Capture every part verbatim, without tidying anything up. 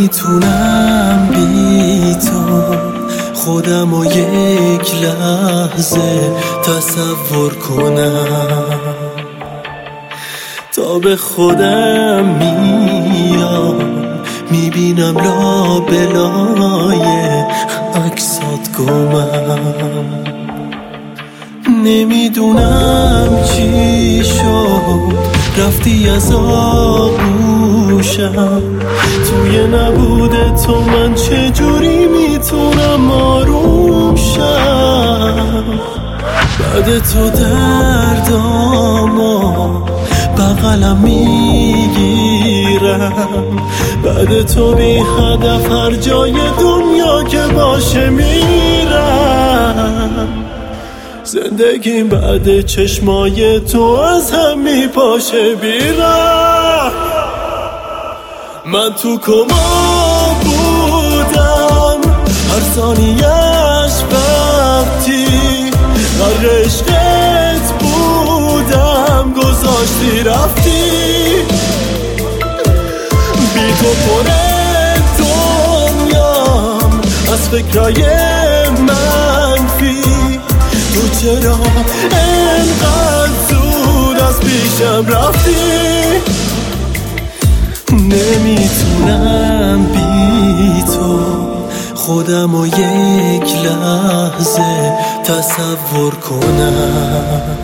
نمیتونم بی تو خودم و یک لحظه تصور کنم، تا به خودم میام میبینم لابلای عکسات گمم. نمیدونم چی شد رفتی از آغوشم، توی نبود تو من چجوری میتونم آروم شم. بعد تو دردامو بغلم میگیرم، بعد تو بی هدف هر جای دنیا که باشه میرم. زندگیم بعد چشمای تو از هم میپاشه بیرم. من تو کما بودم هر ثانیه‌اش وقتی غرق عشقت بودم، گذاشتی رفتی. بی تو پر دنیام از فکرای منفی، تو چرا انقدر زود از پیشم رفتی؟ نمیتونم بی تو خودم و یک لحظه تصور کنم.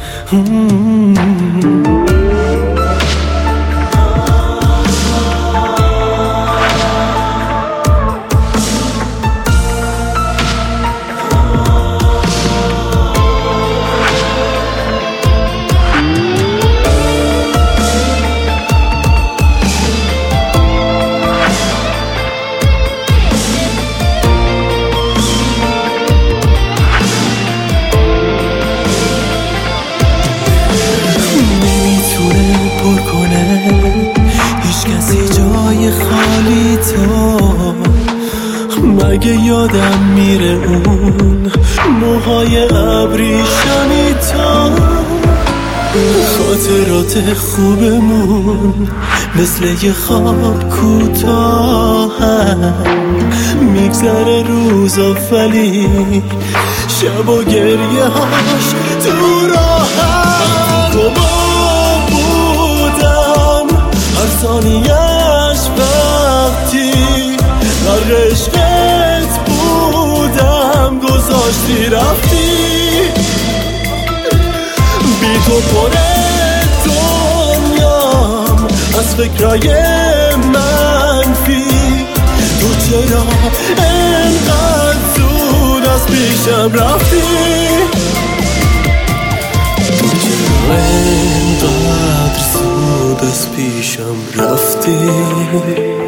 خالی تو مگه یادم میره اون موهای ابریشمی تو، خاطرات خوبمون مثل یه خواب کوتاهن، میگذره روزا ولی شب و گریه هاش تو راهم. کما بودم هر ثانیه‌اش وقتی غرق عشقت بودم، گذاشتی رفتی. بی تو پر دنیام از فکرای منفی، تو چرا انقدر زود از پیشم رفتی؟ تو چرا انقدر زود از پیشم رفتی؟